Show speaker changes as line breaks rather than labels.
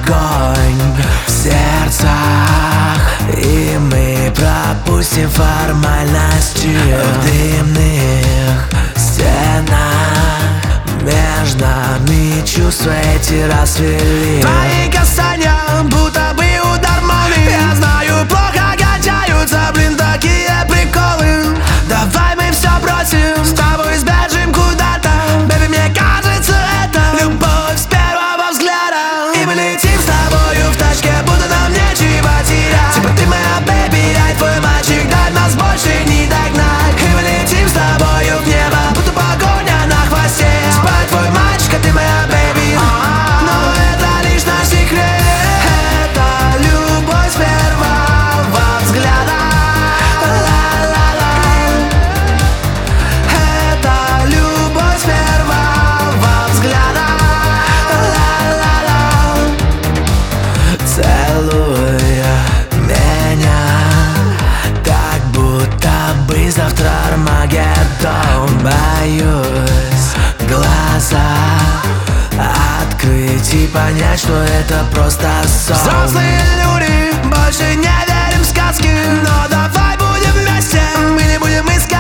огонь в сердцах, и мы пропустим формальности в дымных стенах. Между нами чувства эти расцвели.
Твои касания будто бы удар молнии. Я знаю, плохо кончаются, блин, такие приколы. Давай мы все бросим, с тобой сбежим куда-то. Бэби, мне кажется, это любовь с первого взгляда. И мы летим с тобою в тачке, будто нам нечего терять. Типа ты моя бэби, я твой мальчик, дай нас больше не догнать. И мы летим с тобою в небо, будто погоня на хвосте. Типа твой мальчик, а ты моя бэби. Но это лишь наш секрет. Это любовь с первого взгляда. Ла-ла-ла. Это любовь с первого взгляда. Ла-ла-ла.
Целуй меня, как будто бы завтра Армагеддон. Боюсь глаза открыть и понять, что это просто сон.
Взрослые люди, больше не верим в сказки, но давай будем вместе. Мы не будем искать